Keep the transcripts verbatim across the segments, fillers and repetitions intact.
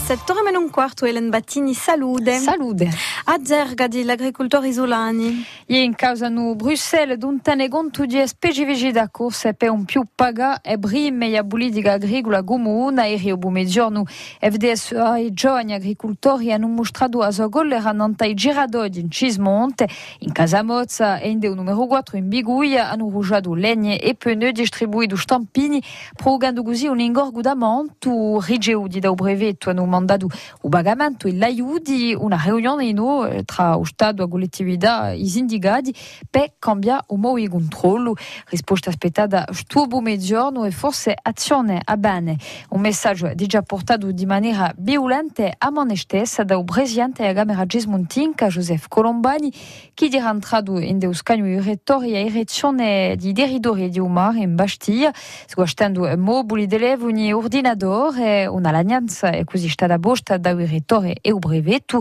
settore meno un quarto, Elen Battini, salute. Salute. A Zerga di l'agricoltori isolani. E in causa nu Bruxelles d'un tene conto di specifici da corsa per un più paga e prime e politica agricola comune e rio bumegiorno F D S A e giovani agricoltori hanno mostrato a sua gollera nanta i giradodi in Cismonte, in Casamozza e in deu numero quattro in Biguia hanno rugiato legne e pneu distribuito stampini prorogando così un ingorgudamento rigeudi da brevetto hanno mandato o pagamento e l'aiuti una riunione in tra o Stato e la collettività i sindicati per cambiare o modo di controllo. Risposta aspettata sto pomeriggio e forse azione a bene. Un messaggio già portato di maniera violenta a mano stessa dal presidente della Camera Gismontinca, Joseph Colombani, che è entrato in dei scagni rettori e erezione di territori di Umar in Bastiglia, sguastando mobili telefoni e ordinatori e una lagnanza è così stata posta dal rettore e il brevetto.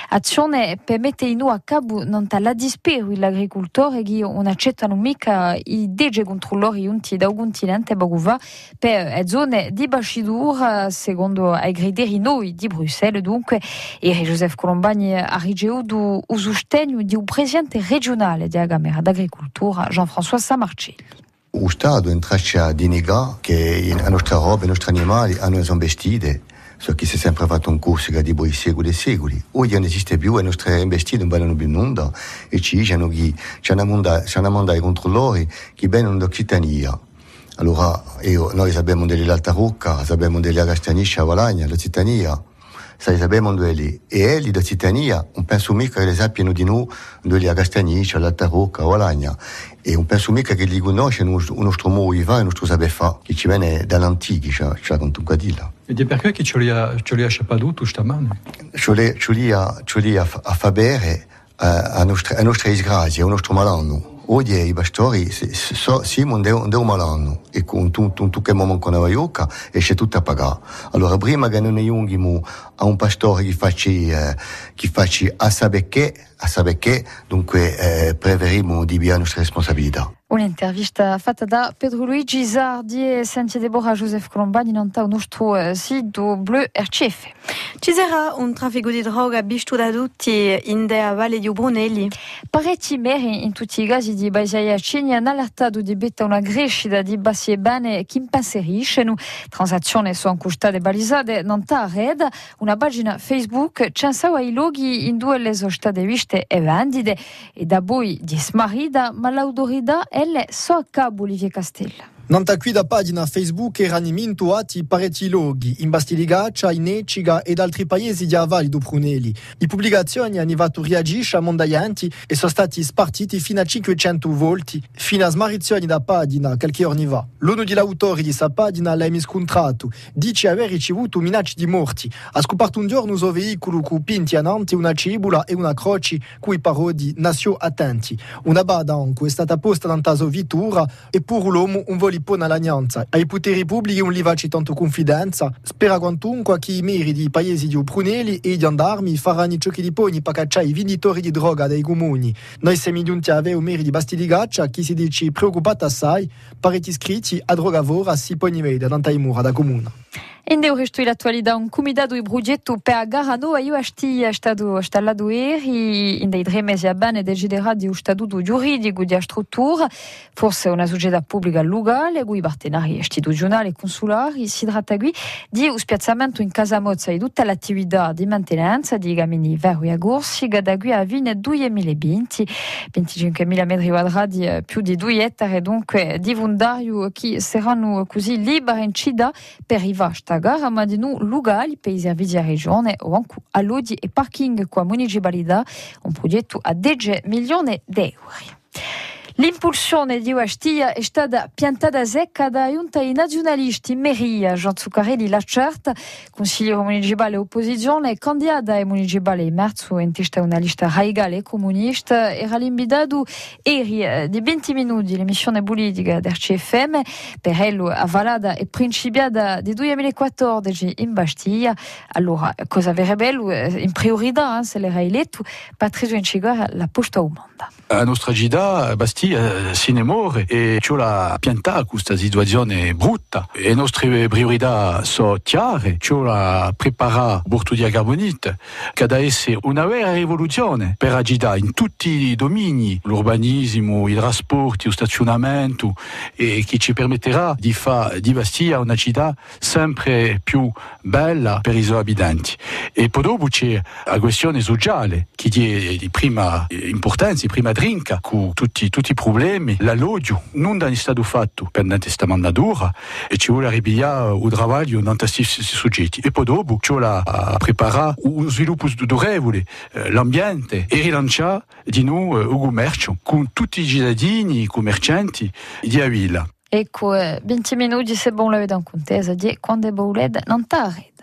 Azione per mettere in a cabo non la dispero l'agricoltore che non accettano mica i dege controllori unti dal continente Baguva per zone di Bascidur secondo i criteri noi di Bruxelles dunque e Joseph Colombani ha ricevuto il sostegno di un presidente regionale della Camera d'Agricoltura Jean-François Samarcelli. O Stato entraccia di negare che la nostra roba, i nostri animali hanno sono vestiti. So che si è sempre fatto un corso che di secoli e secoli. Oggi non esiste più, i nostri investiti non vanno più nulla e ci dicono che c'è una manda ai controllori che vengono da cittadania. Allora io, noi sappiamo dell'Alta Rocca, sappiamo della Castagniscia, Valagna, la cittadania, sappiamo dove è lì. E elli da cittadania, non penso mica che le sappiano di noi dove è la Castagniscia, l'Alta Rocca, Valagna. E non penso mica che li conoscono il nostro modo di fare, il nostro sapere fare, che ci viene dall'antico, cioè con tutto quello. E di perché che ce li ha, ce li ha sciappato stamane? Ce li, ce li ha, ce li ha a fare bere a nostre, a nostre disgrazie, al nostro malanno. Oggi i pastori so, siamo un un malanno e con tutto che momento con la iocca esce tutto a pagare. Allora prima che non aiutiamo a un pastore che faccia eh, che faccia a sapere che a sapere che dunque eh, preferiamo di via la nostra responsabilità. Un'intervista fatta da Pedro Luigi Zardi e Santi Deborah Joseph Colombani nanta il nostro sito Bleu R C F. Ci sarà un traffico di droga visto da tutti in della Valle di Brunelli? Parecchi meri in tutti i casi di Baisia Cigni hanno allertato di betta una crescita di bassi e bene che impensieriscono. Transazioni sono costate balisate nanta red, una pagina Facebook censava i loghi in due le sono state viste e vendite e da poi di smarrida ma l'autorità elle so a cabo Olivier Castella. Nanta qui da pagina Facebook erano mintuati parecchi loghi in Bastiligaccia, in Eciga ed altri paesi di Avalli do Brunelli. Le pubblicazioni hanno fatto reagire a mondaianti e sono stati spartiti fino a cinquecento volti, fino a smarizioni da pagina qualche giorno fa. L'uno degli autori di questa pagina l'ha miscontrato, dice aver ricevuto minacce di morti. Ha scoperto un giorno un suo veicolo con pinti ananti, una cibula e una croce cui parodi nascio attenti. Una badanco è stata posta nella sua vettura e pur l'uomo un volo pone all'agnanza. Ai poteri pubblici non li faccio tanto confidenza. Spera quantunque che i meri di paesi di Brunelli e i gendarmi faranno ciò che li poni per cacciare i venditori di droga dai comuni. Noi siamo giunti a avere un meri di Bastiligaccia che si dice preoccupata assai, pareti iscritti a drogavora si poni vede da mura da comune. In deu resto l'attualità un comitato di progetto per Garano a io asti è stato installato ieri in dei tre mesi a bene deciderà di un statuto giuridico di struttura, forse una società pubblica locale, cui partenari istituzionali e consolari. Si tratta qui di un spiazzamento in Casamozza di tutta l'attività di mantenenza di cammini veri a corsi che da qui a fine duemilaventi, venticinquemila metri quadrati, più di due ettari dunque di fondario che saranno così liberi in città per i vasti gara, ma di nu locali per i servizi a regione o anche alloggi e parking con la municipalità, un progetto a dieci milioni di euro. L'impulsione di Ostia è stata piantata secca da giunta nazionalisti in Meria. Jean Zuccarelli la certa, consigliere municipale opposizione e candidato municipale in marzo in testa una lista radicale comunista, era l'invitato ieri di venti minuti l'emissione politica del C F M per ello avvalata e principiata di duemilaquattordici in Bastiglia. Allora, cosa verrebbe in priorità se l'era eletto Patrizio Incigora la posta umanda. A nostra gida, Bastiglia Bastia si ne muore e c'è la pianta questa situazione brutta e le nostre priorità sono chiare, c'è la prepara Bortudia Carbonite che deve essere una vera rivoluzione per agire in tutti i domini, l'urbanismo, i trasporti, lo stazionamento e che ci permetterà di fare di Bastia una città sempre più bella per i suoi abitanti. E poi dopo c'è la questione sociale che è di prima importanza, di prima drinca con tutti, tutti i problemi, l'alloggio non è stato fatto per questa mandatura e ci vuole ripigliare il lavoro in questi soggetti e poi dopo ci vuole preparare un sviluppo durevole, l'ambiente e rilanciare di noi il commercio con tutti i cittadini, i commercianti di Avila. Ecco, venti minuti se bon la vedo in contesa di quando è bouled non tare.